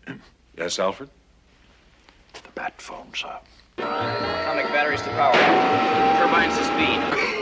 Yes, Alfred? The bat phone, sir. Atomic batteries to power. Turbines to speed.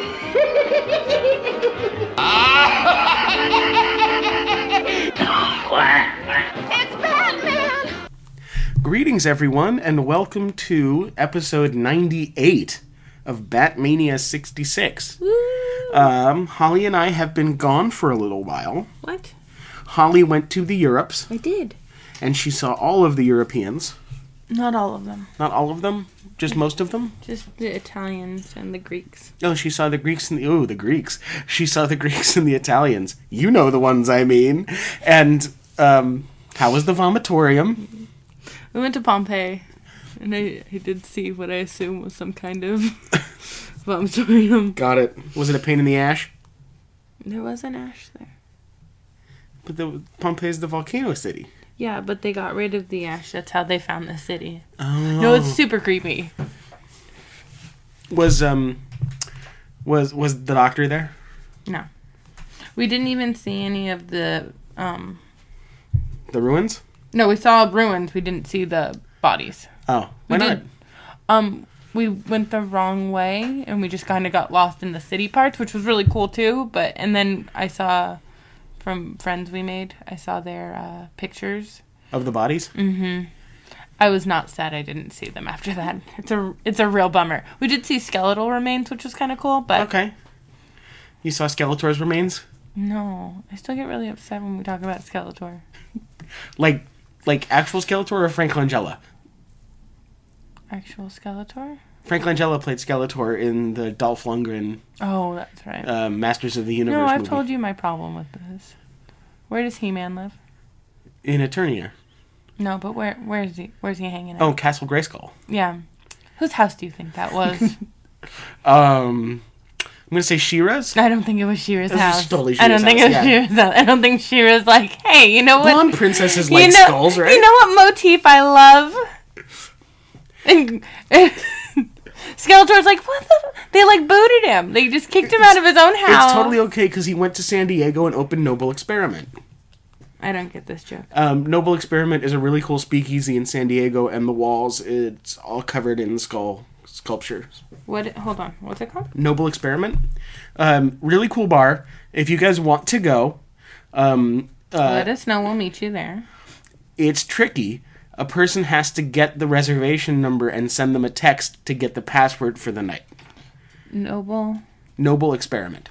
It's Batman! Greetings, everyone, and welcome to episode 98 of Batmania 66. Holly and I have been gone for a little while. What? Holly went to the Europes, I did. and she saw all of the Europeans. Not all of them. Not all of them? Just most of them? Just the Italians and the Greeks. Oh, she saw the Greeks and the Greeks. She saw the Greeks and the Italians. You know the ones I mean. And, how was the vomitorium? We went to Pompeii, and I did see what I assume was some kind of vomitorium. Got it. Was it a pain in the ash? There was an ash there. But Pompeii's the volcano city. Yeah, but they got rid of the ash. That's how they found the city. Oh. No, it's super creepy. Was the doctor there? No. We didn't even see any of the, The ruins? No, we saw ruins. We didn't see the bodies. Oh, why not? We went the wrong way, and we just kind of got lost in the city parts, which was really cool, too. And then I saw, from friends we made, I saw their pictures. Of the bodies? Mm-hmm. I was not sad I didn't see them after that. It's a real bummer. We did see skeletal remains, which was kind of cool, but... Okay. You saw Skeletor's remains? No. I still get really upset when we talk about Skeletor. Like actual Skeletor or Frank Langella? Actual Skeletor? Frank Langella played Skeletor in the Dolph Lundgren Oh, that's right. Masters of the Universe No, I've movie. told you my problem with this. Where does He-Man live? In Eternia. No, but where's he hanging out? Oh, Castle Grayskull. Yeah. Whose house do you think that was? I'm going to say She-Ra's? I don't think it was She-Ra's This is house. totally I don't She-Ra's think house, it was yeah. She-Ra's house. I don't think She-Ra's like, hey, you know what? Blonde princesses like skulls, right? You know what motif I love? And Skeletor's like, what the... They, booted him. They just kicked him out of his own house. It's totally okay because he went to San Diego and opened Noble Experiment. I don't get this joke. Noble Experiment is a really cool speakeasy in San Diego, and the walls, it's all covered in sculptures. Hold on. What's it called? Noble Experiment. Really cool bar. If you guys want to go, Let us know. We'll meet you there. it's tricky. A person has to get the reservation number and send them a text to get the password for the night. Noble Experiment.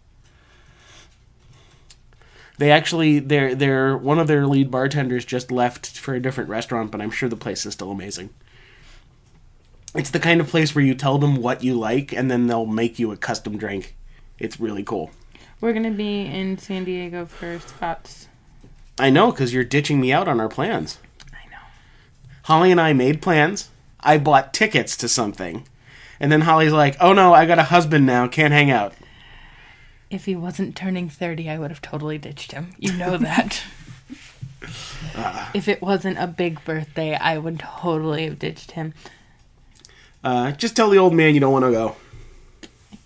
They actually, they're one of their lead bartenders just left for a different restaurant, but I'm sure the place is still amazing. It's the kind of place where you tell them what you like, and then they'll make you a custom drink. It's really cool. We're going to be in San Diego for Scott's. I know, because you're ditching me out on our plans. I know. Holly and I made plans. I bought tickets to something. And then Holly's like, oh no, I got a husband now, can't hang out. If he wasn't turning 30, I would have totally ditched him. You know that. If it wasn't a big birthday, I would totally have ditched him. Just tell the old man you don't want to go. I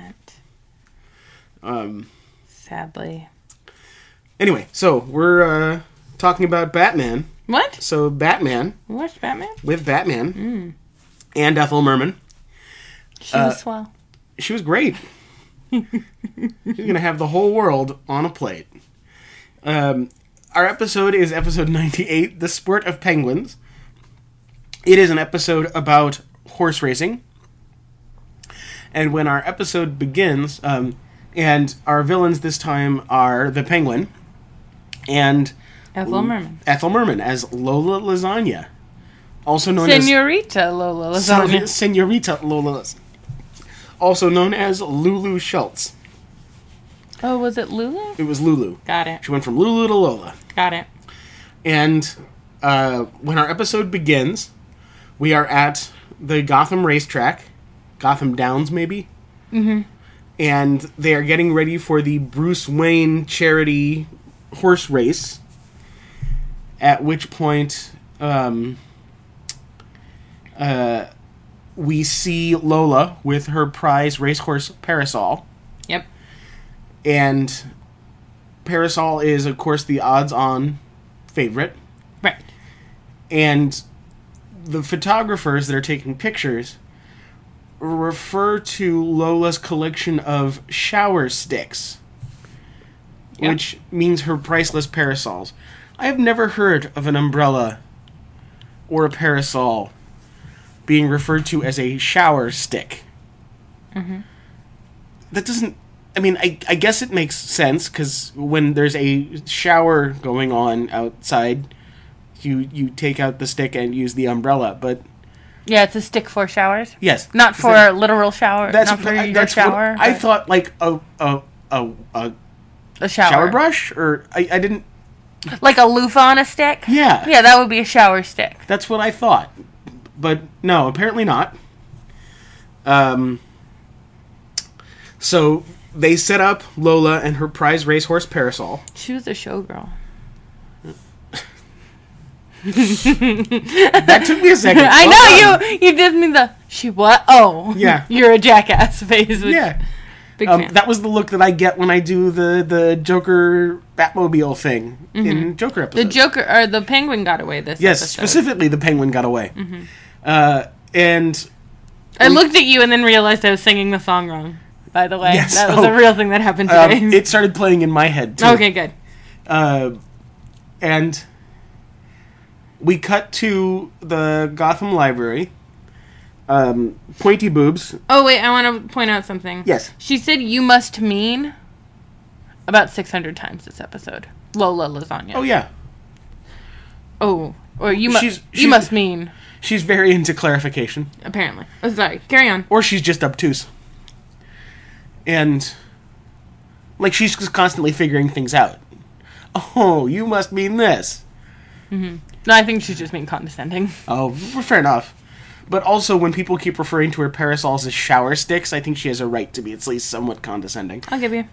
can't. Sadly. Anyway, so we're talking about Batman. What? So Batman, You watched Batman? with Batman, and Ethel Merman. She was swell. She was great. She's going to have the whole world on a plate. Our episode is episode 98, The Sport of Penguins. It is an episode about horse racing. And when our episode begins, and our villains this time are the Penguin and Ethel Merman. Ethel Merman as Lola Lasagna. Also known as... Senorita Lola Lasagna. Senorita Lola. Also known as Lulu Schultz. Oh, was it Lulu? It was Lulu. Got it. She went from Lulu to Lola. Got it. And when our episode begins, we are at the Gotham racetrack. Gotham Downs, maybe? Mm-hmm. And they are getting ready for the Bruce Wayne charity horse race. At which point, we see Lola with her prize racehorse Parasol. Yep. And Parasol is, of course, the odds-on favorite. Right. And the photographers that are taking pictures refer to Lola's collection of shower sticks, which means her priceless parasols. I have never heard of an umbrella or a parasol being referred to as a shower stick. Mm-hmm. That doesn't... I mean, I guess it makes sense, because when there's a shower going on outside, you take out the stick and use the umbrella, but... Yeah, it's a stick for showers. Yes. Not for a literal shower. That's not for your shower. What I thought, like, a shower brush? Or I didn't... Like a loofah on a stick? Yeah. Yeah, that would be a shower stick. That's what I thought. But no, apparently not. So they set up Lola and her prize racehorse parasol. She was a showgirl. That took me a second. I know, you did me the... She what? Oh. Yeah. You're a jackass face. Yeah. Big fan. That was the look that I get when I do the Joker Batmobile thing in Joker episodes. The Joker, or the Penguin got away this Yes, episode. specifically the Penguin got away. Mm-hmm. And... I looked at you and then realized I was singing the song wrong, by the way. Yes. That was a real thing that happened today. It started playing in my head, too. Okay, good. And we cut to the Gotham Library. Pointy Boobs. Oh, wait, I want to point out something. Yes. She said, "You must mean," about 600 times this episode. Lola Lasagna. Oh, yeah. Oh, or you She's- must mean. She's very into clarification. Apparently. Oh, sorry. Carry on. Or she's just obtuse. And, like, she's just constantly figuring things out. Oh, you must mean this. Mm-hmm. No, I think she's just being condescending. Oh, fair enough. But also, when people keep referring to her parasols as shower sticks, I think she has a right to be at least somewhat condescending. I'll give you.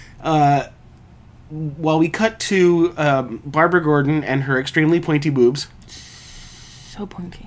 While we cut to Barbara Gordon and her extremely pointy boobs. So pointy.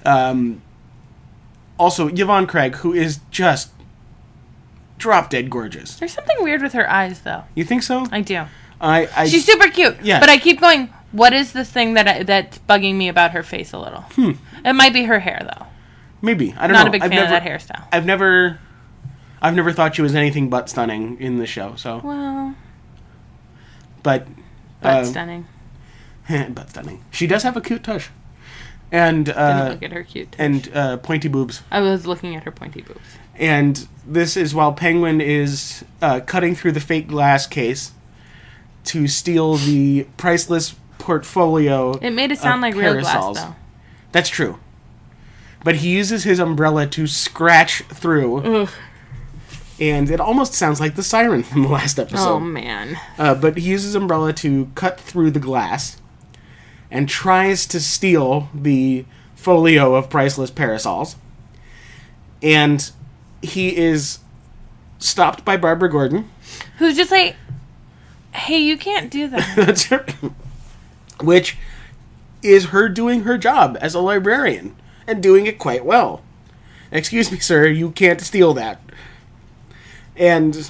Also, Yvonne Craig, who is just drop-dead gorgeous. There's something weird with her eyes, though. You think so? I do. She's She's super cute. Yeah. But I keep going, what is the thing that's bugging me about her face a little? It might be her hair, though. Maybe. I don't know. Not a big fan of that hairstyle. I've never thought she was anything but stunning in the show, so... Well... But stunning. But stunning. She does have a cute tush. And, Didn't look at her cute tush. And, pointy boobs. I was looking at her pointy boobs. And this is while Penguin is cutting through the fake glass case to steal the priceless portfolio. It made it sound like real glass, though. That's true. But he uses his umbrella to scratch through. Ugh. And it almost sounds like the siren from the last episode. Oh, man. But he uses his umbrella to cut through the glass and tries to steal the folio of priceless parasols. And he is stopped by Barbara Gordon. Who's just like, hey, you can't do that. That's her. Which is her doing her job as a librarian. And doing it quite well. Excuse me, sir, you can't steal that. And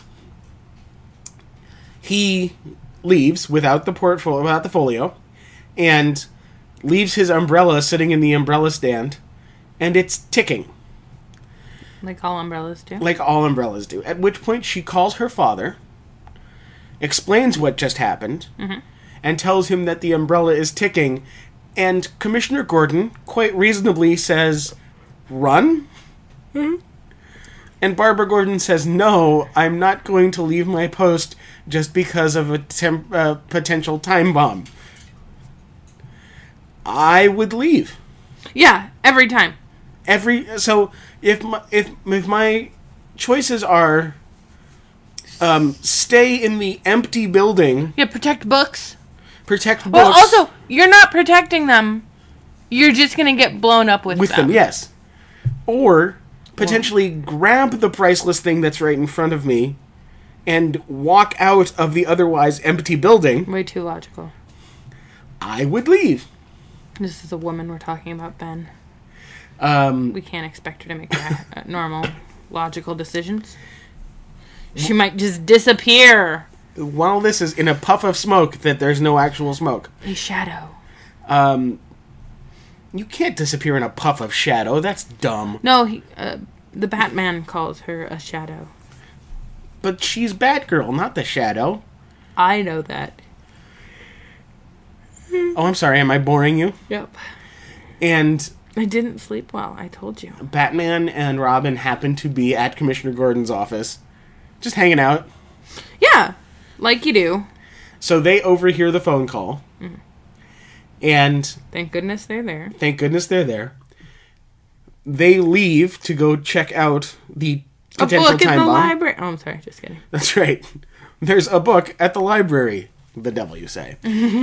he leaves without the folio, and leaves his umbrella sitting in the umbrella stand, and it's ticking. Like all umbrellas do. Like all umbrellas do. At which point she calls her father, explains what just happened, and tells him that the umbrella is ticking, and Commissioner Gordon quite reasonably says, "Run?" And Barbara Gordon says, "No, I'm not going to leave my post just because of a potential time bomb. I would leave." Yeah, every time. So if my choices are stay in the empty building, Yeah, protect books. protect books. Well, also, you're not protecting them. You're just going to get blown up with them, yes. Or potentially grab the priceless thing that's right in front of me and walk out of the otherwise empty building. Way too logical. I would leave. This is a woman we're talking about, Ben. We can't expect her to make normal, logical decisions. She might just disappear. While this is in a puff of smoke that there's no actual smoke. A shadow. You can't disappear in a puff of shadow. That's dumb. No, the Batman calls her a shadow. But she's Batgirl, not the Shadow. I know that. Oh, I'm sorry. Am I boring you? Yep. And I didn't sleep well. I told you. Batman and Robin happen to be at Commissioner Gordon's office, just hanging out. Yeah, like you do. So they overhear the phone call. Mm-hmm. And thank goodness they're there. Thank goodness they're there. They leave to go check out the potential book time in the bomb. Library. Oh, I'm sorry. Just kidding. That's right. There's a book at the library. The devil, you say.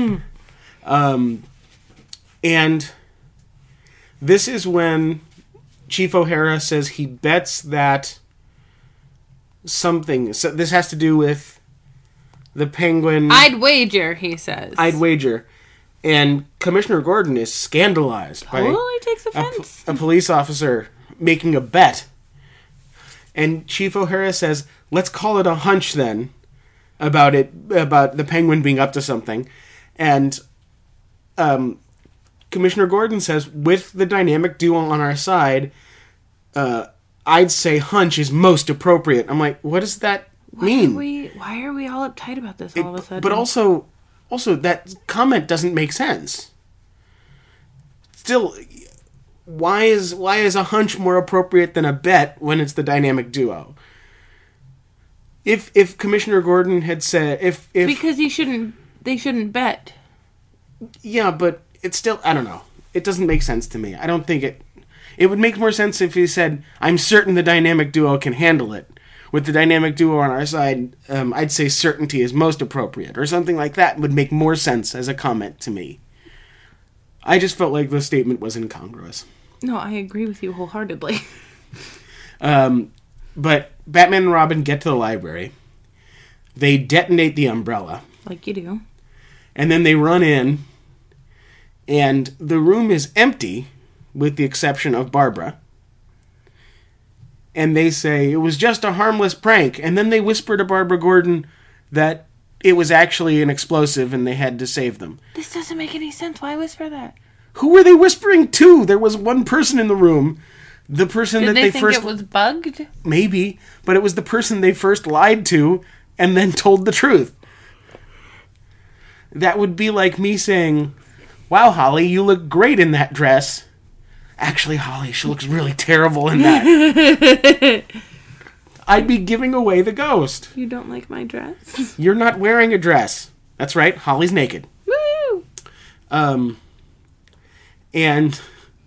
And this is when Chief O'Hara says he bets that something... So this has to do with the Penguin... I'd wager, he says. I'd wager. And Commissioner Gordon is scandalized by takes offense. a police officer making a bet. And Chief O'Hara says, let's call it a hunch then about the Penguin being up to something. And Commissioner Gordon says, with the dynamic duo on our side, I'd say hunch is most appropriate. I'm like, what does that mean? Why are we all uptight about this all of a sudden? But also that comment doesn't make sense. Still, why is a hunch more appropriate than a bet when it's the dynamic duo? If Commissioner Gordon had said because they shouldn't bet. Yeah, but it's still, I don't know. It doesn't make sense to me. I don't think it would make more sense if he said, I'm certain the dynamic duo can handle it. With the dynamic duo on our side, I'd say certainty is most appropriate. Or something like that would make more sense as a comment to me. I just felt like the statement was incongruous. No, I agree with you wholeheartedly. But Batman and Robin get to the library. They detonate the umbrella. Like you do. And then they run in. And the room is empty, with the exception of Barbara. And they say, it was just a harmless prank. And then they whisper to Barbara Gordon that it was actually an explosive and they had to save them. This doesn't make any sense. Why whisper that? Who were they whispering to? There was one person in the room. The person Did that they they first... think it was bugged? Maybe. But it was the person they first lied to and then told the truth. That would be like me saying, wow, Holly, you look great in that dress. Actually, Holly, she looks really terrible in that. I'd be giving away the ghost. You don't like my dress? You're not wearing a dress. That's right, Holly's naked. Woo! And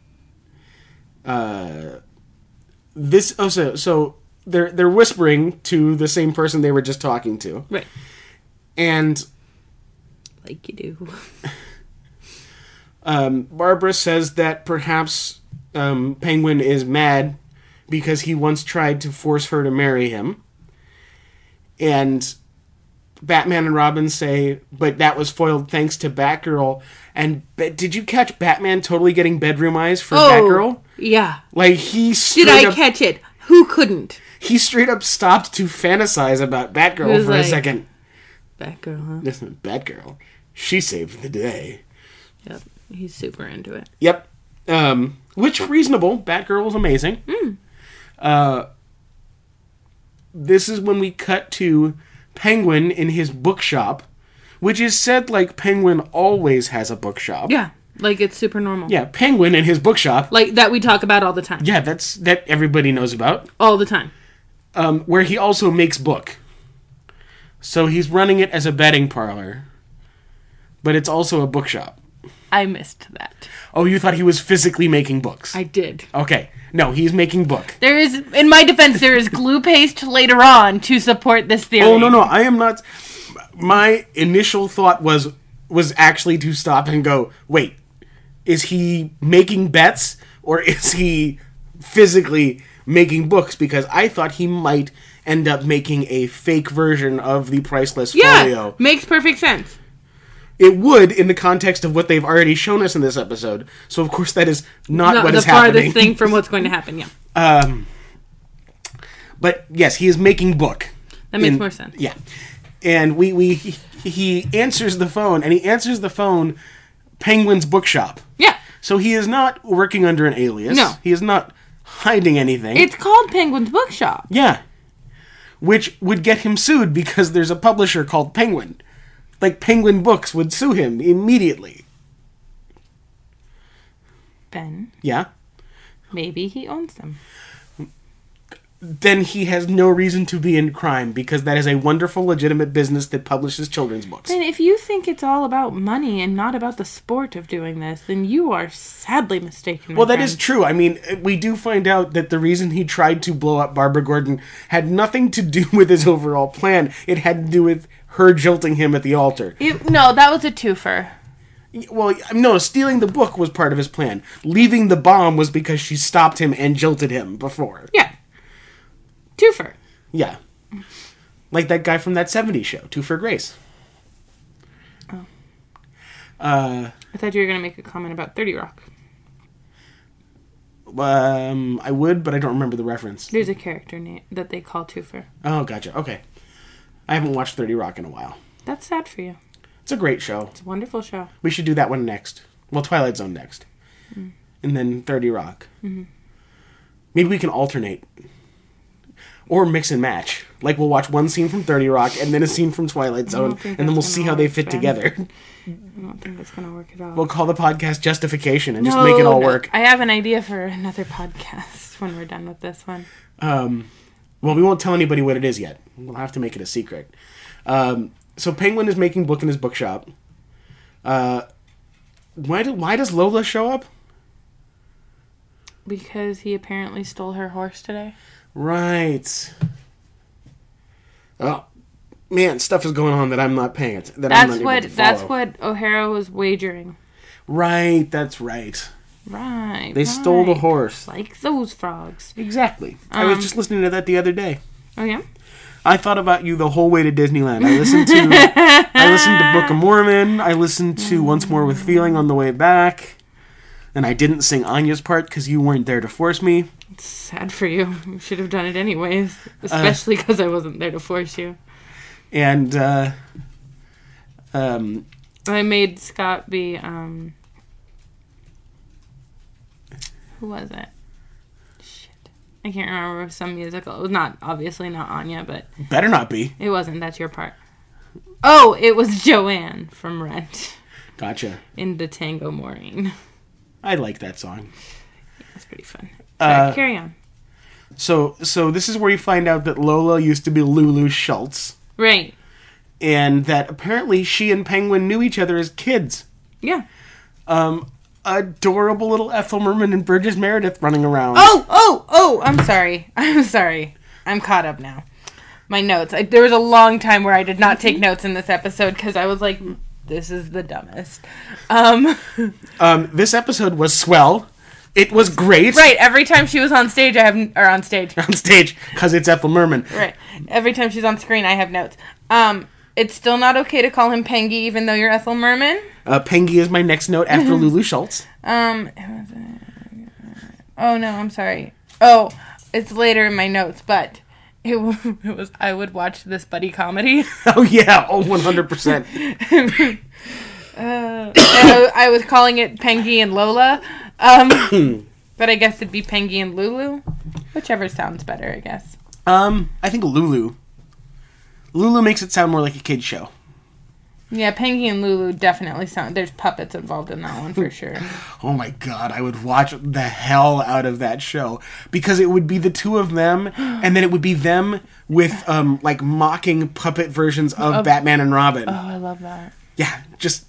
this so they're whispering to the same person they were just talking to. Right. And like you do. Barbara says that perhaps Penguin is mad because he once tried to force her to marry him. And Batman and Robin say, but that was foiled thanks to Batgirl. And did you catch Batman totally getting bedroom eyes for Batgirl? Yeah. Like, he straight Did I up, catch it? Who couldn't? He straight up stopped to fantasize about Batgirl for a second. Batgirl, huh? Listen, Batgirl. She saved the day. Yep. He's super into it. Yep. Which, reasonable. Batgirl was amazing. This is when we cut to Penguin in his bookshop, which is said like Penguin always has a bookshop. Yeah. Like it's super normal. Yeah, Penguin in his bookshop. Like that we talk about all the time. Yeah, that everybody knows about. All the time. Where he also makes book. So he's running it as a betting parlor. But it's also a bookshop. I missed that. Oh, you thought he was physically making books? I did. Okay. No, he's making book. There is, in my defense, there is glue paste later on to support this theory. Oh, no, I am not... My initial thought was actually to stop and go, wait, is he making bets or is he physically making books? Because I thought he might end up making a fake version of the Priceless Folio. Makes perfect sense. It would in the context of what they've already shown us in this episode. So, of course, that is not what is happening. The farthest thing from what's going to happen, yeah. But, yes, he is making book. That makes more sense. Yeah. And he answers the phone, and he answers the phone Penguin's bookshop. Yeah. So he is not working under an alias. No. He is not hiding anything. It's called Penguin's Bookshop. Yeah. Which would get him sued because there's a publisher called Penguin. Like, Penguin Books would sue him immediately. Ben, Yeah? maybe he owns them. Then he has no reason to be in crime because that is a wonderful, legitimate business that publishes children's books. Ben, if you think it's all about money and not about the sport of doing this, then you are sadly mistaken. Well, that is true. I mean, we do find out that the reason he tried to blow up Barbara Gordon had nothing to do with his overall plan. It had to do with her jilting him at the altar. No, that was a twofer. Well, no, stealing the book was part of his plan. Leaving the bomb was because she stopped him and jilted him before. Yeah. Twofer. Yeah. Like that guy from that 70s show, Two for Grace. Oh. I thought you were going to make a comment about 30 Rock. I would, but I don't remember the reference. There's a character name that they call Twofer. Oh, gotcha. Okay. I haven't watched 30 Rock in a while. That's sad for you. It's a great show. It's a wonderful show. We should do that one next. Well, Twilight Zone next. Mm. And then 30 Rock. Mm-hmm. Maybe we can alternate. Or mix and match. Like, we'll watch one scene from 30 Rock and then a scene from Twilight Zone, and then we'll see how they fit together. I don't think that's going to work at all. We'll call the podcast Justification and just make it all work. I have an idea for another podcast when we're done with this one. Well, we won't tell anybody what it is yet. We'll have to make it a secret. So Penguin is making book in his bookshop. Why does Lola show up? Because he apparently stole her horse today. Right. Oh, man, stuff is going on that I'm not paying it. That's what O'Hara was wagering. Right, that's right. Right. They stole the horse. Like those frogs. Exactly. I was just listening to that the other day. Oh yeah? I thought about you the whole way to Disneyland. I listened to Book of Mormon. I listened to Once More with Feeling on the way back. And I didn't sing Anya's part because you weren't there to force me. It's sad for you. You should have done it anyways. Especially because I wasn't there to force you. And, I made Scott be, who was it? Shit. I can't remember. It was some musical. It was obviously not Anya, but... Better not be. It wasn't. That's your part. Oh, it was Joanne from Rent. Gotcha. In the Tango Maureen. I like that song. Yeah, it's pretty fun. Sorry, carry on. So this is where you find out that Lola used to be Lulu Schultz. Right. And that apparently she and Penguin knew each other as kids. Yeah. Adorable little Ethel Merman and Burgess Meredith running around. Oh! I'm sorry. I'm caught up now. My notes. There was a long time where I did not take notes in this episode because I was like, this is the dumbest. This episode was swell. It was great. Right. Every time she was on stage, on stage, because it's Ethel Merman. Right. Every time she's on screen, I have notes. It's still not okay to call him Pengy, even though you're Ethel Merman. Pengy is my next note after Lulu Schultz. Oh no, I'm sorry. Oh, it's later in my notes, but it was. I would watch this buddy comedy. Oh yeah, 100%. I was calling it Pengy and Lola, but I guess it'd be Pengy and Lulu, whichever sounds better, I guess. I think Lulu. Lulu makes it sound more like a kid's show. Yeah, Pengy and Lulu definitely sound... There's puppets involved in that one for sure. Oh my god, I would watch the hell out of that show. Because it would be the two of them, and then it would be them with, like, mocking puppet versions of Batman and Robin. Oh, I love that. Yeah, just...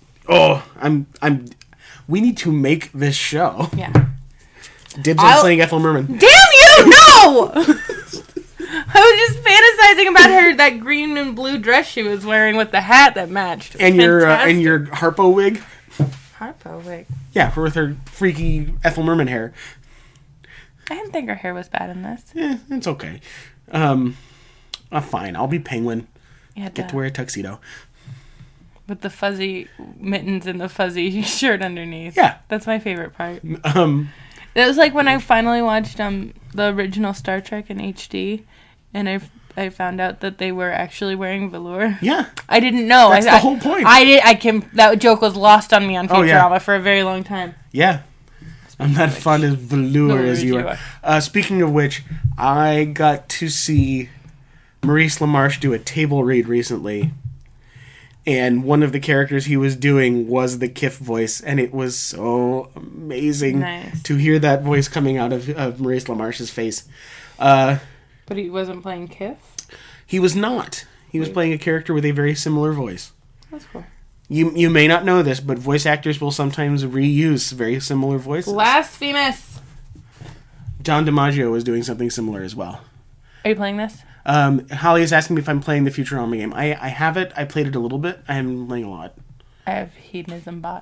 we need to make this show. Yeah. Dibs on saying Ethel Merman. Damn you! No! I was just fantasizing about that green and blue dress she was wearing with the hat that matched. And your Harpo wig. Harpo wig. Yeah, with her freaky Ethel Merman hair. I didn't think her hair was bad in this. Yeah, it's okay. Fine, I'll be Penguin. Get to wear a tuxedo. With the fuzzy mittens and the fuzzy shirt underneath. Yeah. That's my favorite part. It was like when I finally watched the original Star Trek in HD, and I found out that they were actually wearing velour. Yeah. I didn't know. That's the whole point. That joke was lost on me on Futurama for a very long time. Yeah. I'm not fond of velour as you are. Speaking of which, I got to see Maurice LaMarche do a table read recently. And one of the characters he was doing was the Kif voice, and it was so amazing to hear that voice coming out of Maurice LaMarche's face. But he wasn't playing Kif? He was not. He was playing a character with a very similar voice. That's cool. You may not know this, but voice actors will sometimes reuse very similar voices. Blasphemous! John DiMaggio was doing something similar as well. Are you playing this? Holly is asking me if I'm playing the Futurama game. I have it. I played it a little bit. I haven't been playing a lot. I have Hedonism Bot.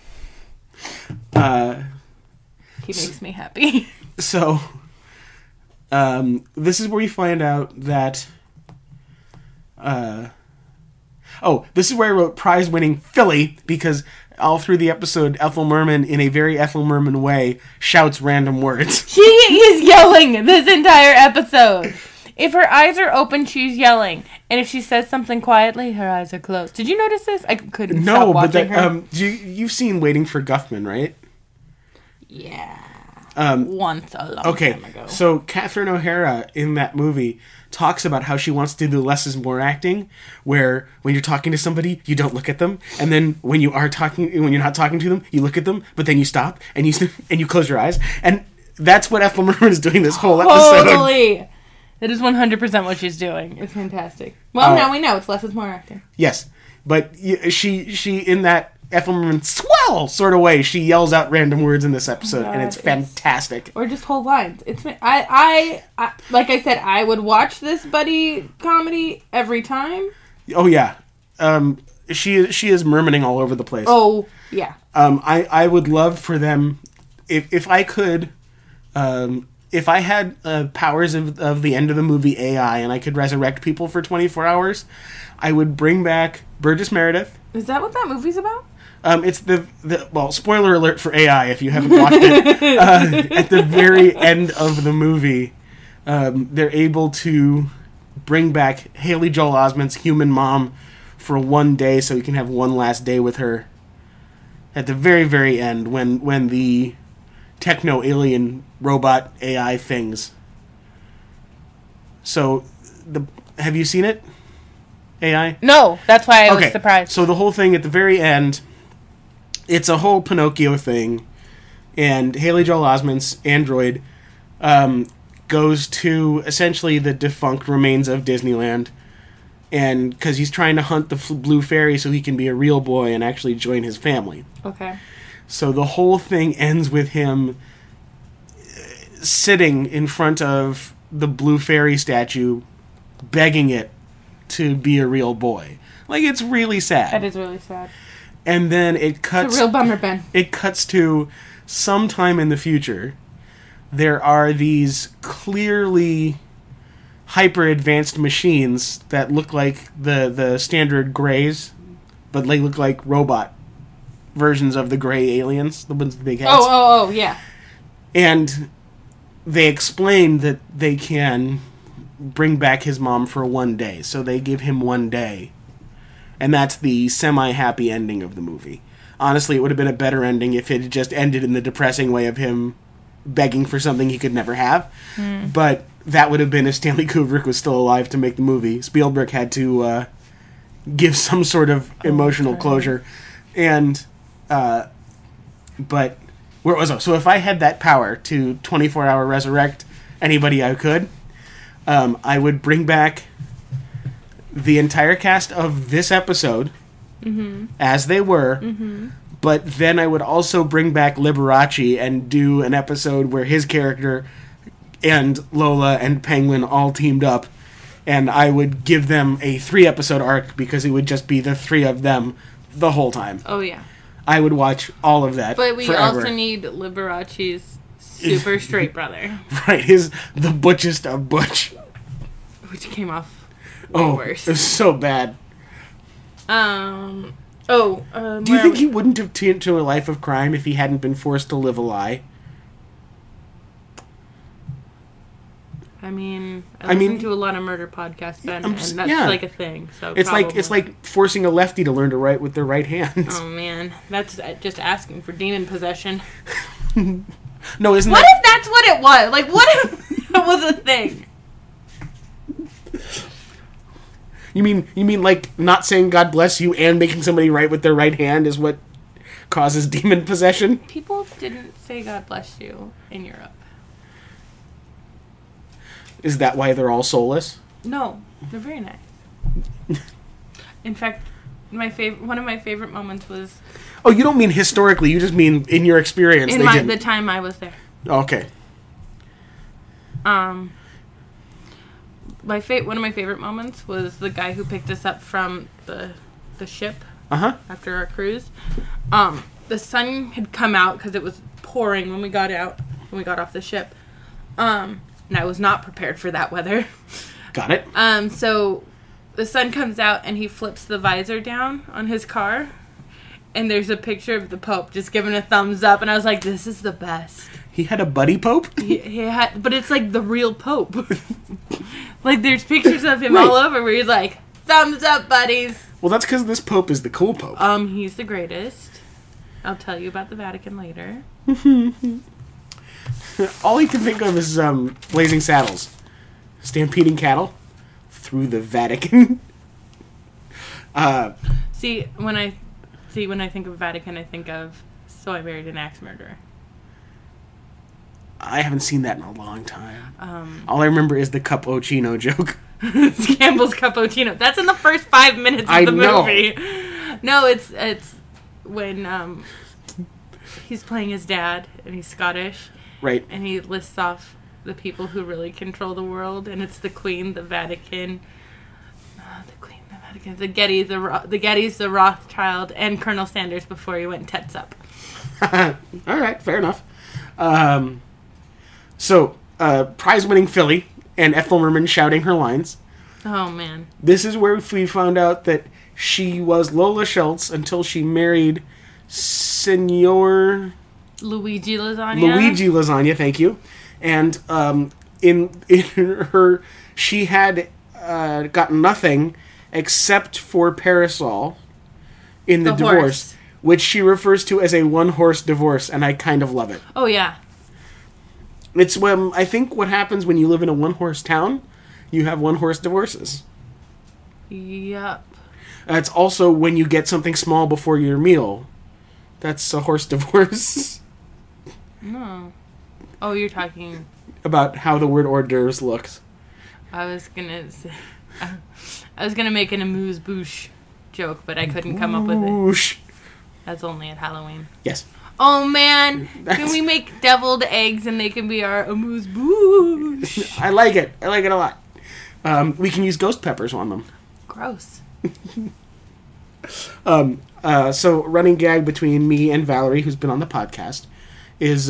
He makes me happy. So, this is where you find out that... this is where I wrote prize-winning Philly, because all through the episode, Ethel Merman, in a very Ethel Merman way, shouts random words. She is yelling this entire episode. If her eyes are open, she's yelling. And if she says something quietly, her eyes are closed. Did you notice this? I couldn't stop watching her. You've seen Waiting for Guffman, right? Yeah. Once a long time ago. So Catherine O'Hara in that movie talks about how she wants to do less is more acting, where when you're talking to somebody, you don't look at them, and then when you're not talking to them, you look at them, but then you stop and you close your eyes, and that's what Ethel Merman is doing this whole episode. Totally. That is 100% what she's doing. It's fantastic. Well, now we know it's less is more acting. Yes, but she in that Ethel Merman swell sort of way, she yells out random words in this episode, and it's fantastic. Or just whole lines. It's I like I said, I would watch this buddy comedy every time. Oh yeah, she is mermaning all over the place. Oh yeah. I would love for them if I could. If I had powers of the end of the movie AI and I could resurrect people for 24 hours, I would bring back Burgess Meredith. Is that what that movie's about? It's well, spoiler alert for AI if you haven't watched it. At the very end of the movie, they're able to bring back Haley Joel Osment's human mom for one day so he can have one last day with her. At the very, very end, when the techno-alien robot AI things. So, have you seen it? AI? No, that's why I was surprised. So the whole thing at the very end, it's a whole Pinocchio thing, and Haley Joel Osment's android goes to essentially the defunct remains of Disneyland, and because he's trying to hunt the blue fairy so he can be a real boy and actually join his family. Okay. So the whole thing ends with him sitting in front of the blue fairy statue, begging it to be a real boy. Like, it's really sad. That is really sad. And then it cuts... It's a real bummer, Ben. It cuts to sometime in the future. There are these clearly hyper-advanced machines that look like the standard Greys, but they look like robot versions of the Grey aliens, the ones with the big heads. Oh, yeah. And they explain that they can bring back his mom for one day, so they give him one day. And that's the semi-happy ending of the movie. Honestly, it would have been a better ending if it had just ended in the depressing way of him begging for something he could never have. But that would have been if Stanley Kubrick was still alive to make the movie. Spielberg had to give some sort of emotional closure. And... but where was I? So if I had that power to 24-hour resurrect anybody I could, I would bring back the entire cast of this episode as they were, but then I would also bring back Liberace and do an episode where his character and Lola and Penguin all teamed up, and I would give them a 3-episode arc because it would just be the 3 of them the whole time. Oh, yeah. I would watch all of that. But we forever. also need Liberace's super straight brother. Right, the butchest of butch. Which came off way worse. It was so bad. Do you think he wouldn't have turned to a life of crime if he hadn't been forced to live a lie? I mean, I listen to a lot of murder podcasts, Ben, and that's like a thing. So it's like forcing a lefty to learn to write with their right hand. Oh man, that's just asking for demon possession. No, isn't What that... if that's what it was? Like, what if that was a thing? You mean like not saying God bless you and making somebody write with their right hand is what causes demon possession? People didn't say God bless you in Europe. Is that why they're all soulless? No, they're very nice. In fact, one of my favorite moments was Oh, you don't mean historically. You just mean in your experience. in They didn't. the time I was there. Okay. One of my favorite moments was the guy who picked us up from the ship Uh-huh. after our cruise. The sun had come out because it was pouring when we got off the ship. And I was not prepared for that weather. Got it. So the sun comes out and he flips the visor down on his car. And there's a picture of the Pope just giving a thumbs up. And I was like, this is the best. He had a buddy pope? He had, but it's like the real Pope. Like there's pictures of him Right. all over where he's like, thumbs up, buddies. Well, that's because this pope is the cool pope. He's the greatest. I'll tell you about the Vatican later. All he can think of is Blazing Saddles. Stampeding cattle through the Vatican. When I think of Vatican, I think of So I Married an Axe Murderer. I haven't seen that in a long time. All I remember is the cappuccino joke. Campbell's Cappuccino. That's in the first 5 minutes of the movie. No, it's when he's playing his dad and he's Scottish. Right. And he lists off the people who really control the world, and it's the Queen, the Vatican, the Gettys, the Rothschild, and Colonel Sanders before he went tits up. All right, fair enough. So, prize-winning filly and Ethel Merman shouting her lines. Oh, man. This is where we found out that she was Lola Schultz until she married Senor Luigi Lasagna, thank you. And in her, she had got nothing except for Parasol in the divorce, horse. which she refers to as a one-horse divorce, and I kind of love it. Oh, yeah. It's when I think what happens when you live in a one-horse town, you have one-horse divorces. Yep. It's also when you get something small before your meal. That's a horse divorce. No. Oh, you're talking about how the word hors d'oeuvres looks. I was gonna make an amuse-bouche joke, but I couldn't come up with it. Whoosh. That's only at Halloween. Yes. Oh, man. Can we make deviled eggs and they can be our amuse-bouche? I like it. I like it a lot. We can use ghost peppers on them. Gross. So running gag between me and Valerie, who's been on the podcast, is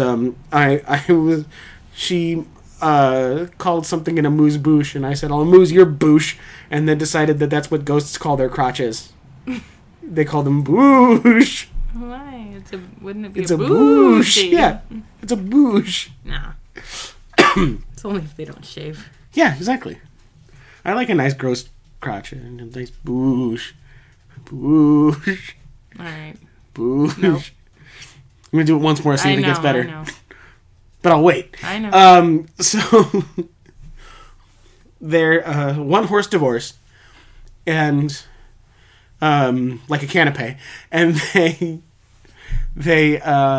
she called something an amuse-bouche, and I said, I'll amuse your bouche, and then decided that that's what ghosts call their crotches. They call them bouche. Why? Wouldn't it be It's a a bouche. bouche? Yeah, it's a bouche. Nah. It's only if they don't shave. Yeah, exactly. I like a nice gross crotch and a nice bouche. Bouche. Alright. Bouche. Nope. I'm going to do it once more, see if it gets better. I know. But I'll wait. I know. So, they're one-horse divorce, and like a canapé, and they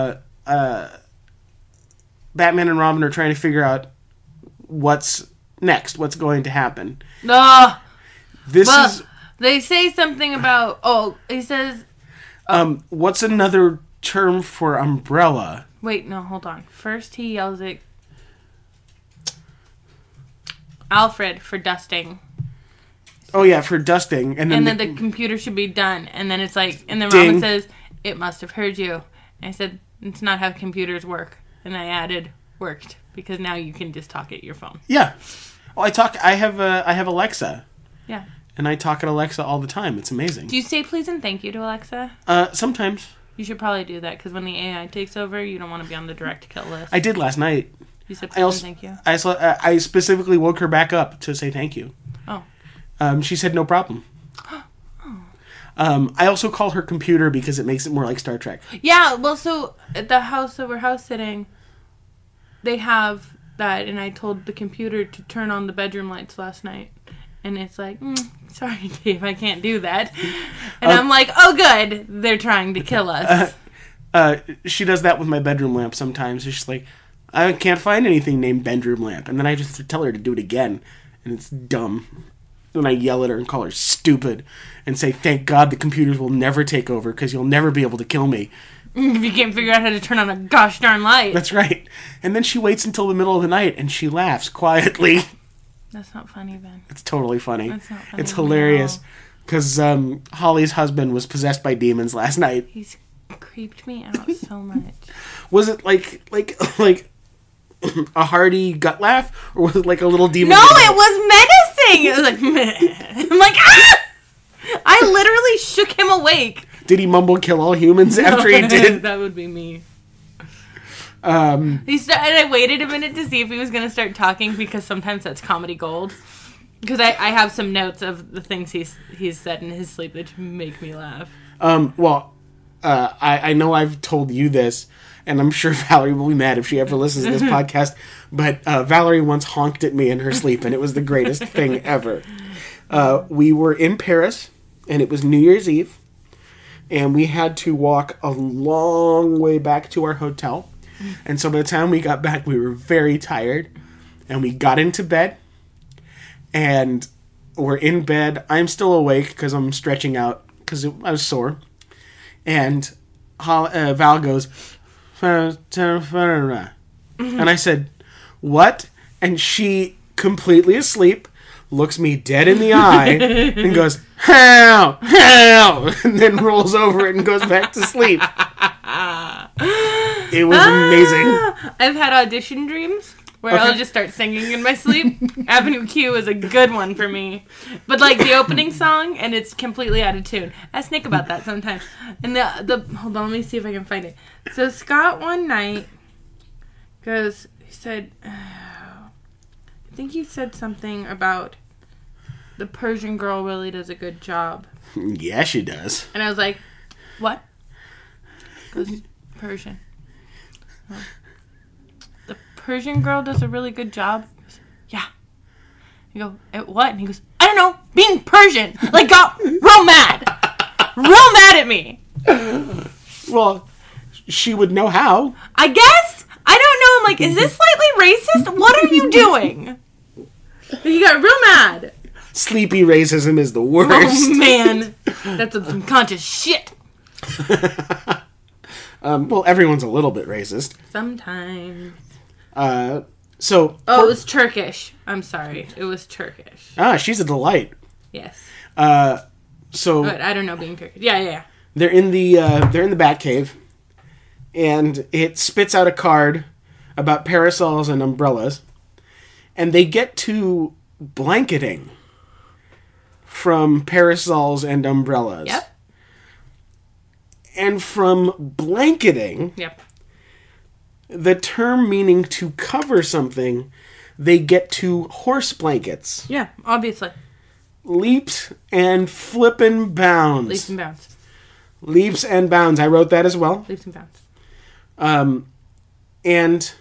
Batman and Robin are trying to figure out what's next, what's going to happen. No. This is They say something about. Oh, he says. What's another term for umbrella? Wait, no, hold on. First, he yells at Alfred for dusting. Oh yeah, for dusting, and then the computer should be done. And then it's like, and then Ding. Robin says, "It must have heard you." And I said, "It's not how computers work." And I added, "Worked," because now you can just talk at your phone. Yeah. Oh, I have Alexa. Yeah. And I talk at Alexa all the time. It's amazing. Do you say please and thank you to Alexa? Sometimes. You should probably do that, because when the AI takes over, you don't want to be on the direct kill list. I did last night. You said please and thank you? I specifically woke her back up to say thank you. Oh. She said no problem. I also call her computer because it makes it more like Star Trek. Yeah, well, so at the house that we're house sitting, they have that, and I told the computer to turn on the bedroom lights last night. And it's like, sorry, Dave, I can't do that. And I'm like, oh, good. They're trying to kill us. She does that with my bedroom lamp sometimes. She's like, I can't find anything named bedroom lamp. And then I just tell her to do it again. And it's dumb. Then I yell at her and call her stupid. And say, thank God the computers will never take over because you'll never be able to kill me. If you can't figure out how to turn on a gosh darn light. That's right. And then she waits until the middle of the night and she laughs quietly. That's not funny, Ben. It's totally funny. That's not funny. It's hilarious. Because Holly's husband was possessed by demons last night. He's creeped me out so much. Was it like a hearty gut laugh? Or was it like a little demon? No, it was menacing! It was like, meh. I'm like, ah! I literally shook him awake. Did he mumble kill all humans after he did? That would be me. And I waited a minute to see if he was going to start talking because sometimes that's comedy gold. Because I have some notes of the things he's said in his sleep that make me laugh. I know I've told you this, and I'm sure Valerie will be mad if she ever listens to this podcast, but Valerie once honked at me in her sleep, and it was the greatest thing ever. We were in Paris, and it was New Year's Eve, and we had to walk a long way back to our hotel. And so by the time we got back, we were very tired. And we got into bed. And we're in bed. I'm still awake because I'm stretching out because I was sore. And Val goes, and I said, what? And she, completely asleep, looks me dead in the eye and goes, how? And then rolls over and goes back to sleep. It was amazing. I've had audition dreams where I'll just start singing in my sleep. Avenue Q is a good one for me. But like the opening song, and it's completely out of tune. Ask Nick about that sometimes. And the hold on, let me see if I can find it. So Scott one night goes, he said, I think he said something about the Persian girl really does a good job. Yeah, she does. And I was like, what? He goes, Persian. Oh. The Persian girl does a really good job. Goes, yeah. You go, at what? And he goes, I don't know, being Persian. Like, got real mad. Real mad at me. Well, she would know how. I guess. I don't know. I'm like, is this slightly racist? What are you doing? He got real mad. Sleepy racism is the worst. Oh, man. That's some conscious shit. Well, everyone's a little bit racist. Sometimes. It was Turkish. I'm sorry. It was Turkish. She's a delight. Yes. But I don't know being Turkish. Yeah. They're in the Batcave, and it spits out a card about parasols and umbrellas, and they get to blanketing from parasols and umbrellas. Yep. And from blanketing, yep, the term meaning to cover something, they get to horse blankets. Yeah, obviously. Leaps and flippin' bounds. Leaps and bounds. Leaps and bounds. I wrote that as well. Leaps and bounds. And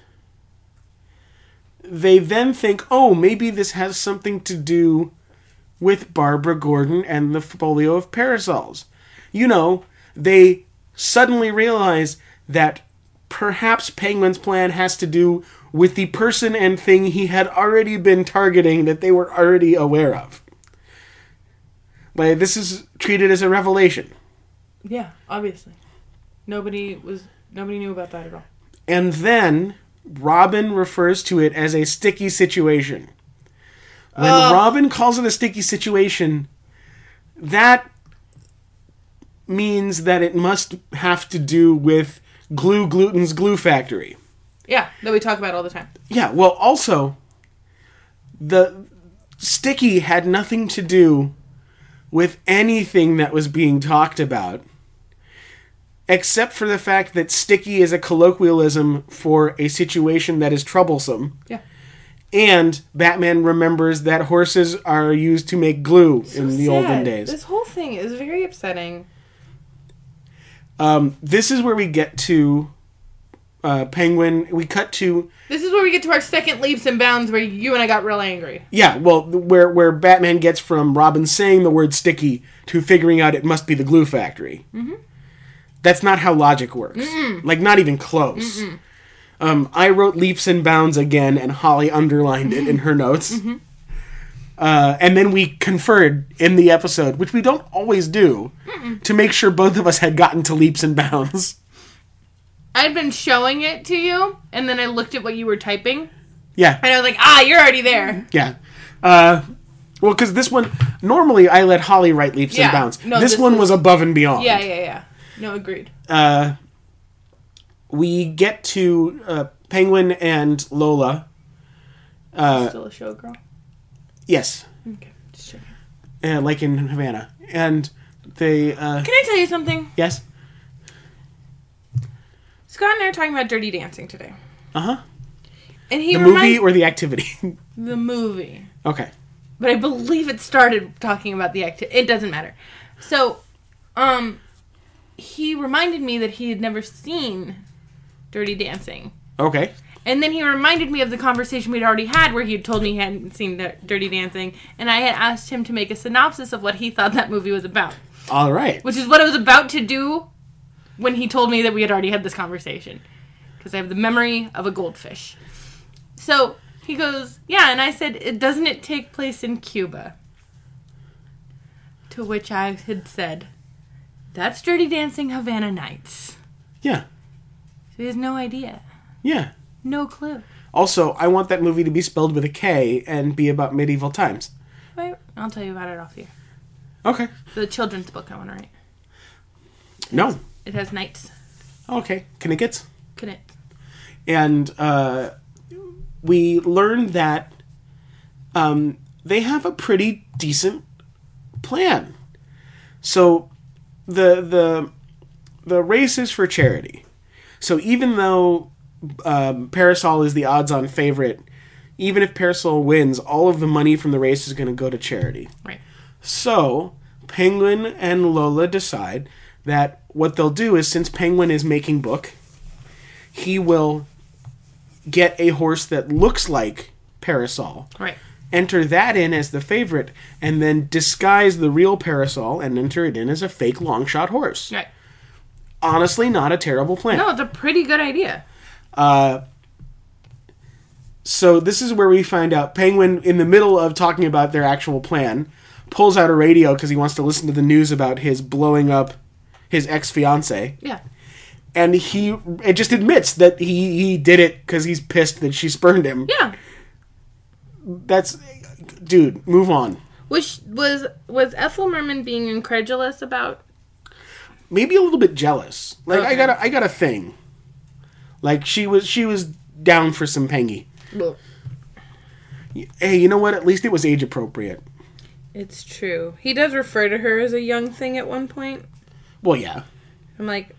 they then think, oh, maybe this has something to do with Barbara Gordon and the folio of parasols. You know, they suddenly realize that perhaps Penguin's plan has to do with the person and thing he had already been targeting that they were already aware of. Like, this is treated as a revelation. Yeah, obviously. Nobody knew about that at all. And then Robin refers to it as a sticky situation. When Robin calls it a sticky situation, that means that it must have to do with Gluten's glue factory. Yeah, that we talk about all the time. Yeah, well, also, the sticky had nothing to do with anything that was being talked about, except for the fact that sticky is a colloquialism for a situation that is troublesome. Yeah. And Batman remembers that horses are used to make glue in the olden days. This whole thing is very upsetting. This is where we get to Penguin. We cut to This is where we get to our second leaps and bounds where you and I got real angry. where Batman gets from Robin saying the word sticky to figuring out it must be the glue factory. Mm-hmm. That's not how logic works. Like, not even close. I wrote leaps and bounds again, and Holly underlined it in her notes. And then we conferred in the episode, which we don't always do, to make sure both of us had gotten to leaps and bounds. I'd been showing it to you, and then I looked at what you were typing, Yeah. and I was like, you're already there. Yeah. Well, because this one, normally I let Holly write leaps and bounds. No, this one was above and beyond. Yeah. No, agreed. We get to Penguin and Lola. Still a showgirl? Yes. Okay, just checking. Like in Havana. And they... Can I tell you something? Yes? Scott and I are talking about Dirty Dancing today. Uh-huh. And he The movie or the activity? The movie. Okay. But I believe it started talking about the activity. It doesn't matter. So, he reminded me that he had never seen Dirty Dancing. Okay. And then he reminded me of the conversation we'd already had where he had told me he hadn't seen Dirty Dancing. And I had asked him to make a synopsis of what he thought that movie was about. All right. Which is what I was about to do when he told me that we had already had this conversation. Because I have the memory of a goldfish. So, he goes, yeah, and I said, doesn't it take place in Cuba? To which I had said, that's Dirty Dancing Havana Nights. Yeah. So he has no idea. Yeah. No clue. Also, I want that movie to be spelled with a K and be about medieval times. Wait, I'll tell you about it off here. Okay. The children's book I want to write. No. It has knights. Okay. Knickets. Couldn't. And we learned that they have a pretty decent plan. So the race is for charity. So even though Parasol is the odds-on favorite, even if Parasol wins, all of the money from the race is going to go to charity. Right. So Penguin and Lola decide that what they'll do is, since Penguin is making book, he will get a horse that looks like Parasol. Right. Enter that in as the favorite, and then disguise the real Parasol and enter it in as a fake long-shot horse. Right. Honestly, not a terrible plan. No, it's a pretty good idea. So this is where we find out Penguin, in the middle of talking about their actual plan, pulls out a radio because he wants to listen to the news about his blowing up his ex-fiancée. Yeah. And it just admits that he did it because he's pissed that she spurned him. Yeah. Dude, move on. Was Ethel Merman being incredulous about? Maybe a little bit jealous. Like, Okay. I got a thing. Like, she was down for some Pengy. Well, Hey, you know what? At least it was age appropriate. it's true. He does refer to her as a young thing at one point. Well, yeah. I'm like,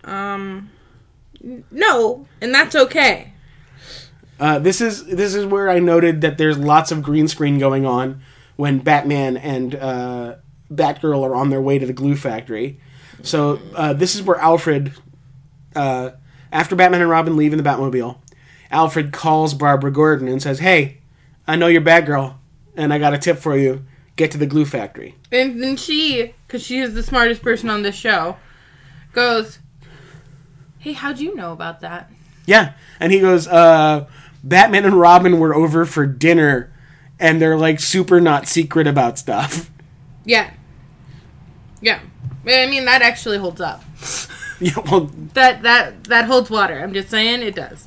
no, and that's okay. This is where I noted that there's lots of green screen going on when Batman and Batgirl are on their way to the glue factory. So this is where Alfred, after Batman and Robin leave in the Batmobile, Alfred calls Barbara Gordon and says, "Hey, I know you're Batgirl, and I got a tip for you. Get to the glue factory." And then she, because she is the smartest person on this show, goes, "Hey, how'd you know about that?" Yeah, and he goes, Batman and Robin were over for dinner, and they're like super not secret about stuff. Yeah. Yeah. I mean, that actually holds up. Yeah, well, That holds water. I'm just saying it does.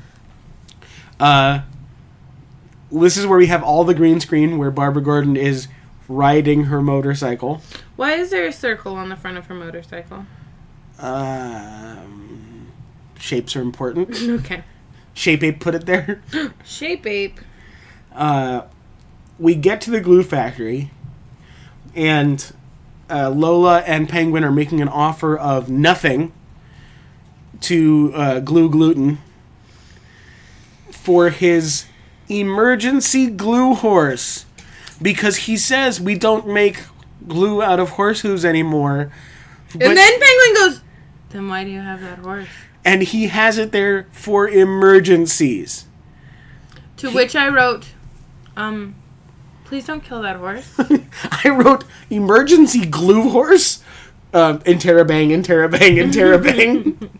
this is where we have all the green screen where Barbara Gordon is riding her motorcycle. Why is there a circle on the front of her motorcycle? Shapes are important. Okay. Shape Ape put it there. Shape Ape. We get to the glue factory, and Lola and Penguin are making an offer of nothing to Glue Gluten for his emergency glue horse, because he says we don't make glue out of horse hooves anymore. And then Penguin goes, "Then why do you have that horse?" And he has it there for emergencies. To which I wrote, please don't kill that horse. I wrote emergency glue horse. Interrobang, interrobang, interrobang.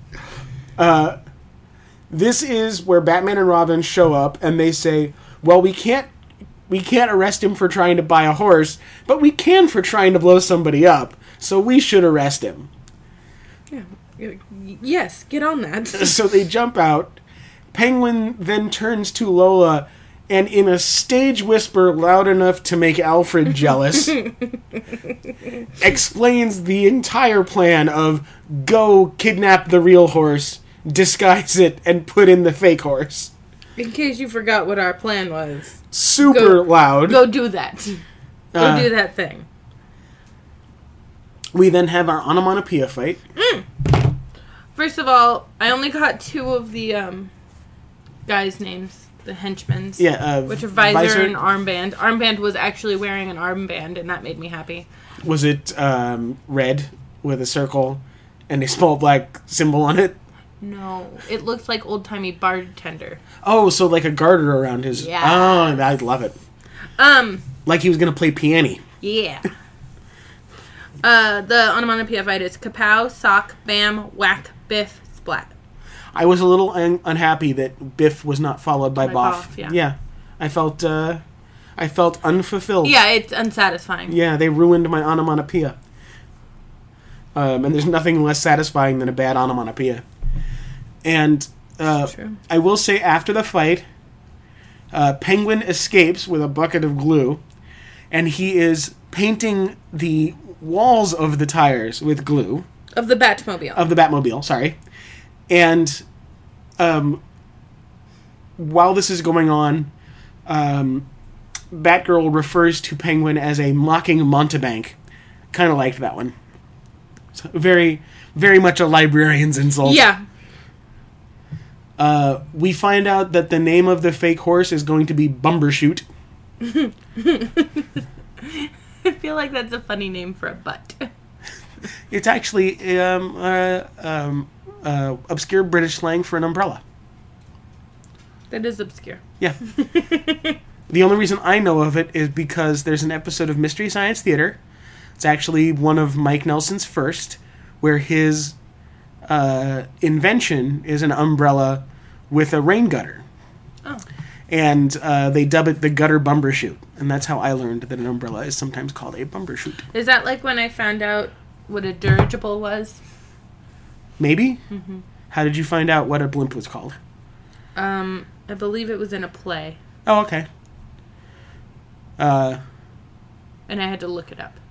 This is where Batman and Robin show up and they say, well, we can't arrest him for trying to buy a horse, but we can for trying to blow somebody up, so we should arrest him. Yeah. Yes, get on that. So they jump out. Penguin then turns to Lola and in a stage whisper loud enough to make Alfred jealous, explains the entire plan of go kidnap the real horse, disguise it, and put in the fake horse. In case you forgot what our plan was. Super loud. Go do that. Go do that thing. We then have our onomatopoeia fight. First of all, I only got 2 of the guys' names. The henchmen's. Yeah, which are Visor and Armband. Armband was actually wearing an armband, and that made me happy. Was it red with a circle and a small black symbol on it? No, it looks like old-timey bartender. Oh, so like a garter around his... Yeah. Oh, I love it. Like he was going to play piano. Yeah. The onomatopoeia fight is kapow, sock, bam, whack, biff, splat. I was a little unhappy that Biff was not followed by Boff. Yeah. I felt unfulfilled. Yeah, it's unsatisfying. Yeah, they ruined my onomatopoeia. And there's nothing less satisfying than a bad onomatopoeia. And I will say after the fight, Penguin escapes with a bucket of glue, and he is painting the walls of the tires with glue. Of the Batmobile. Of the Batmobile, sorry. And while this is going on, Batgirl refers to Penguin as a mocking mountebank. Kind of liked that one. So very, very much a librarian's insult. Yeah. We find out that the name of the fake horse is going to be Bumbershoot. I feel like that's a funny name for a butt. It's actually obscure British slang for an umbrella. That is obscure. Yeah. The only reason I know of it is because there's an episode of Mystery Science Theater. It's actually one of Mike Nelson's first, where his invention is an umbrella with a rain gutter. Oh. And they dub it the gutter bumbershoot. And that's how I learned that an umbrella is sometimes called a bumbershoot. Is that like when I found out what a dirigible was? Maybe? Mm-hmm. How did you find out what a blimp was called? I believe it was in a play. Oh, okay. And I had to look it up.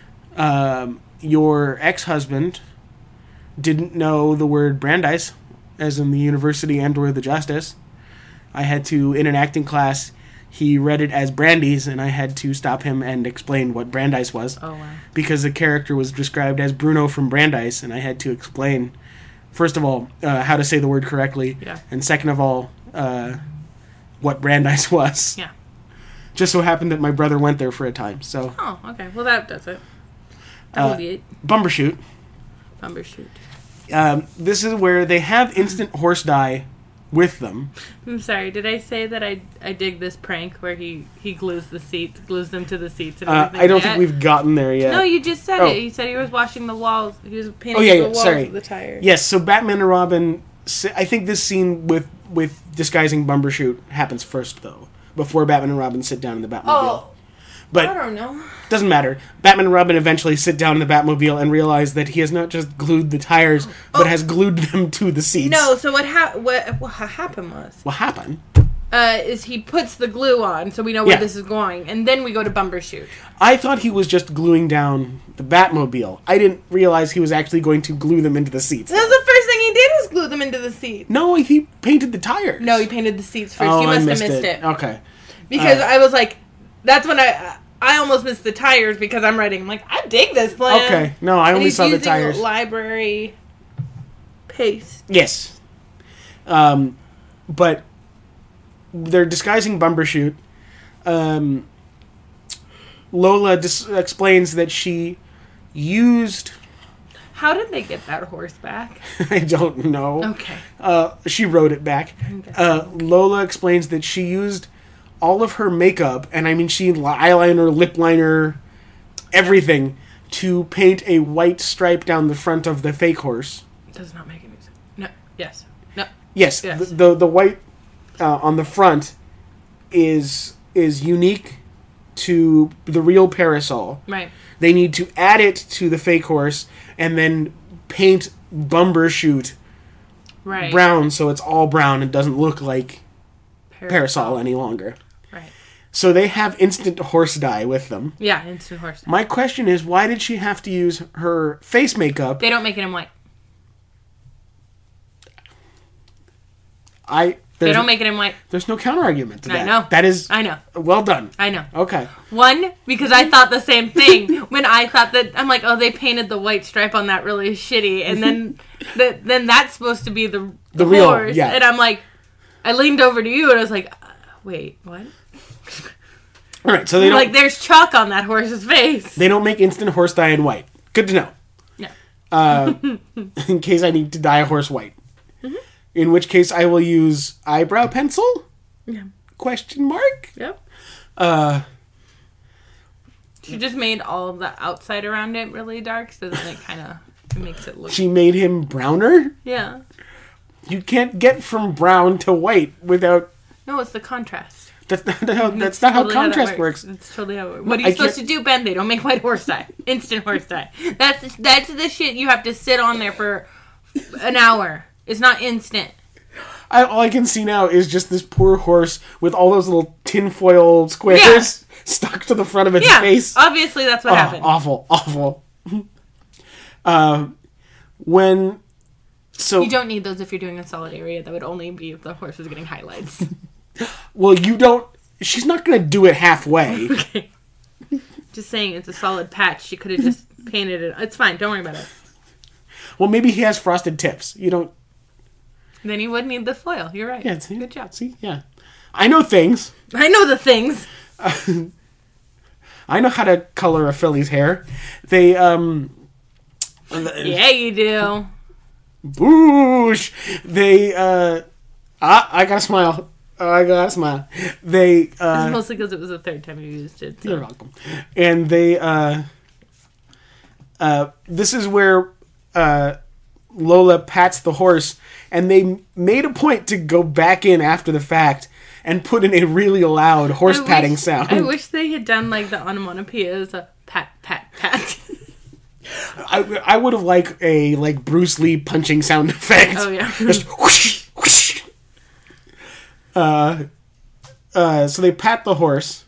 Your ex-husband didn't know the word Brandeis, as in the university and or the justice. I had to, in an acting class, he read it as Brandy's, and I had to stop him and explain what Brandeis was. Oh, wow. Because the character was described as Bruno from Brandeis, and I had to explain, first of all, how to say the word correctly, and second of all, what Brandeis was. Yeah. Just so happened that my brother went there for a time, so... Oh, okay. Well, that does it. That would be it. Bumbershoot. Bumbershoot. This is where they have instant horse dye with them. I'm sorry, did I say that I dig this prank where he glues them to the seats and everything? I don't think we've gotten there yet. No, you just said it. You said he was washing the walls. He was painting the walls of the tires. Yes, so Batman and Robin, I think this scene with disguising Bumbershoot happens first, though, before Batman and Robin sit down in the Batmobile. Oh, but I don't know. Doesn't matter. Batman and Robin eventually sit down in the Batmobile and realize that he has not just glued the tires, but has glued them to the seats. No, so what happened was... What happened? Is he puts the glue on, so we know where this is going, and then we go to Bumbershoot. I thought he was just gluing down the Batmobile. I didn't realize he was actually going to glue them into the seats. That was the first thing he did was glue them into the seats. No, he painted the tires. No, he painted the seats first. Oh, you must have missed it. Okay. Because I was like, that's when I almost missed the tires because I'm writing. I'm like, I dig this plan. Okay. No, I only saw the tires. Library paste. Yes. But they're disguising Bumbershoot. Lola explains that she used... How did they get that horse back? I don't know. Okay. She rode it back. Okay. Lola explains that she used all of her makeup, and I mean eyeliner, lip liner, everything, to paint a white stripe down the front of the fake horse. Does not make any sense. No. Yes. No. Yes, Yes. the white on the front is unique to the real parasol. Right. They need to add it to the fake horse and then paint Bumbershoot Right. brown so it's all brown and doesn't look like parasol any longer. Right. So they have instant horse dye with them. Yeah, instant horse dye. My question is, why did she have to use her face makeup? They don't make it in white. They don't make it in white. There's no counter argument to that. I know. That is I know. well done. I know. Okay. One, because I thought the same thing when I thought that, I'm like, oh, they painted the white stripe on that really shitty, and then then that's supposed to be the real, horse. yeah. And I'm like, I leaned over to you and I was like, wait, what? All right, so they don't Like, there's chalk on that horse's face. they don't make instant horse dye in white. Good to know. Yeah. In case I need to dye a horse white. Mm-hmm. In which case I will use eyebrow pencil? Yeah. Question mark? Yep. Uh, She just made all of the outside around it really dark, so then it kind of makes it look... she made him browner? Yeah. You can't get from brown to white without... No, it's the contrast. That's not how Totally contrast that works. It's totally how it works. What are you supposed to do, Ben? They don't make white horse dye. Instant horse dye. That's the shit you have to sit on there for an hour. It's not instant. All I can see now is just this poor horse with all those little tinfoil squares stuck to the front of its Yeah, face. obviously that's what happened. Awful. So You don't need those if you're doing a solid area. That would only be if the horse was getting highlights. well, you don't. She's not going to do it halfway. Okay. Just saying, it's a solid patch. She could have just painted it. It's fine. Don't worry about it. Well, maybe he has frosted tips. You don't. Then you would need the foil. You're right. Yeah, Good job. See, yeah, I know things. I know the things. I know how to color a filly's hair. They Yeah, you do. Boosh! They, I gotta smile. They, It's mostly because it was the third time you used it. So. You're welcome. And they, this is where, Lola pats the horse, and they made a point to go back in after the fact and put in a really loud horse patting sound. I wish they had done like the onomatopoeias, a pat, pat, pat. I would have liked a Bruce Lee punching sound effect. Oh yeah. Just whoosh, whoosh. So they pat the horse.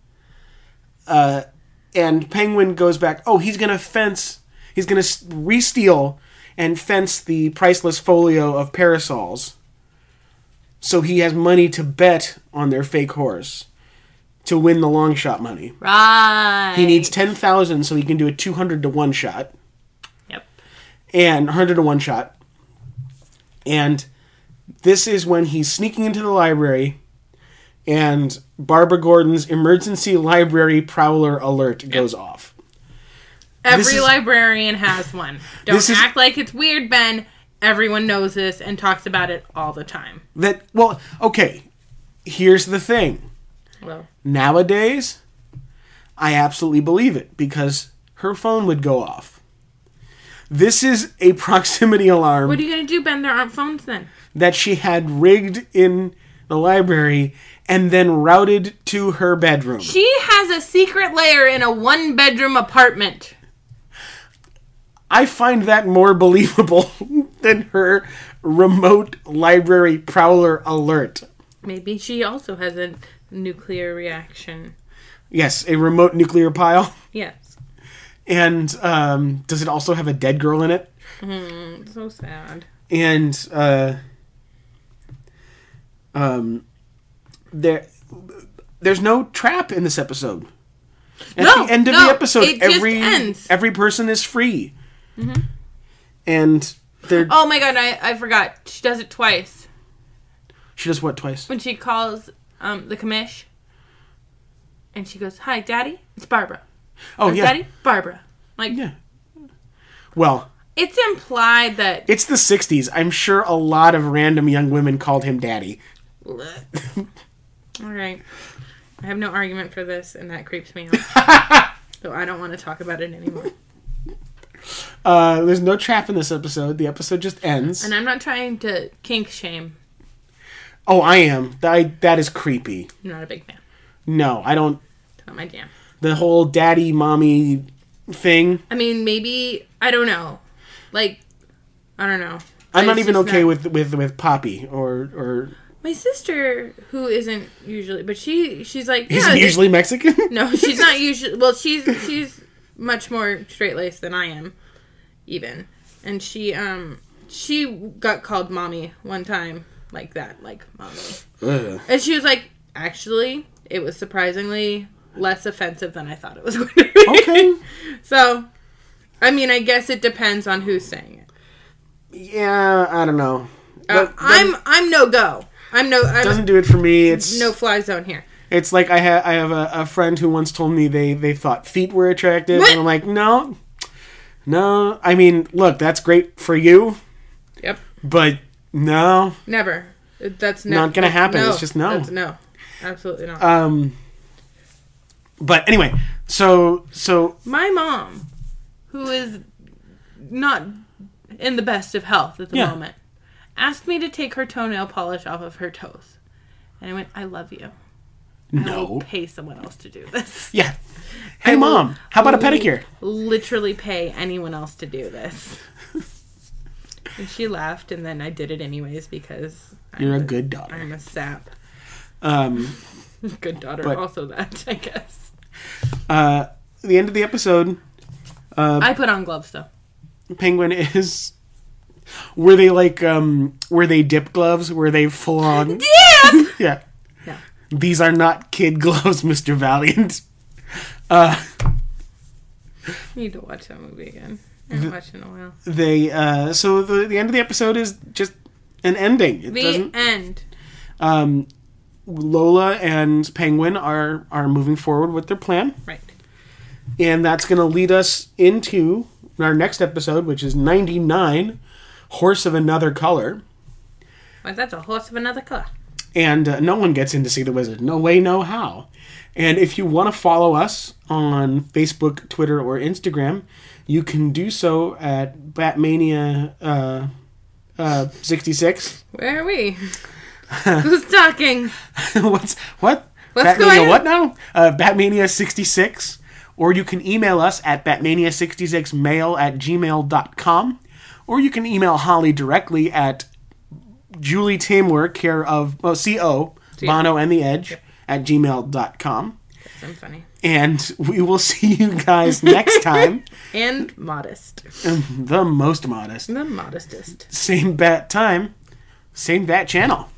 And Penguin goes back. Oh, he's gonna fence. He's gonna re-steal and fence the priceless folio of parasols. So he has money to bet on their fake horse to win the long shot money. Right. He needs 10,000 so he can do a 200 to 1 shot. Yep. And 100 to 1 shot. And this is when he's sneaking into the library and Barbara Gordon's emergency library prowler alert goes off. Every librarian has one. Don't act like it's weird, Ben. Everyone knows this and talks about it all the time. Okay. Here's the thing. Well, Nowadays, I absolutely believe it because her phone would go off. This is a proximity alarm. what are you going to do, Ben? There aren't phones then. That she had rigged in the library and then routed to her bedroom. She has a secret lair in a one-bedroom apartment. I find that more believable than her remote library prowler alert. Maybe she also has a nuclear reaction. Yes, a remote nuclear pile. Yes. And does it also have a dead girl in it? So sad. And there's no trap in this episode. At the end of the episode, it just ends. every person is free. Mm-hmm. And they're... Oh my god, I forgot. She does it twice. She does what twice? When she calls the commish. And she goes, "Hi, Daddy. It's Barbara." Oh, Or, yeah. Daddy, Barbara. Like, Yeah. Well, It's implied that... It's the 60s. I'm sure a lot of random young women called him daddy. All right. I have no argument for this, and that creeps me out. So I don't want to talk about it anymore. There's no trap in this episode. The episode just ends. And I'm not trying to kink shame. Oh, I am. That is creepy. I'm not a big fan. No, I don't. It's not my jam. The whole daddy, mommy thing. I mean, maybe... I don't know. Like, I don't know. I'm not even okay with Poppy or... My sister, who isn't usually... But she's like... Isn't usually Mexican? No, she's not usually... Well, she's much more straight-laced than I am, even. And she got called mommy one time, like that, like mommy. Ugh. And she was like, actually, it was surprisingly less offensive than I thought it was going to be. Okay. So, I mean, I guess it depends on who's saying it. Yeah, I don't know. I'm no go. Doesn't do it for me. It's no fly zone here. It's like I have a friend who once told me they thought feet were attractive, What? and I'm like, no. I mean, look, that's great for you. Yep. But no. Never. That's not gonna happen. No. It's just no. That's no. Absolutely not. But anyway, so My mom, who is not in the best of health at the moment, asked me to take her toenail polish off of her toes. And I went, I love you. I will pay someone else to do this. Yeah. Hey, Mom, how about a pedicure? Literally pay anyone else to do this. And she laughed, and then I did it anyways because... You're a good daughter. I'm a sap. Good daughter, but, also that, I guess. The end of the episode... I put on gloves, though. Penguin is... Were they dip gloves? Were they full on... Yeah! Yeah. No. These are not kid gloves, Mr. Valiant. Need to watch that movie again. I haven't watched it in a while. So the end of the episode is just an ending. End. Lola and Penguin are moving forward with their plan. Right. And that's going to lead us into our next episode, which is 99, Horse of Another Color. Well, that's a horse of another color. And no one gets in to see the wizard. No way, no how. And if you want to follow us on Facebook, Twitter, or Instagram, you can do so at Batmania 66. Where are we? Who's talking? What? What's Batmania going on? what now? Batmania 66. Or you can email us at batmania66mail@gmail.com. Or you can email Holly directly at Julie Taimwer, care of C.O. Bono and the Edge, at gmail.com. I'm funny. And we will see you guys next time. And modest. The most modest. The modestest. Same bat time, same bat channel.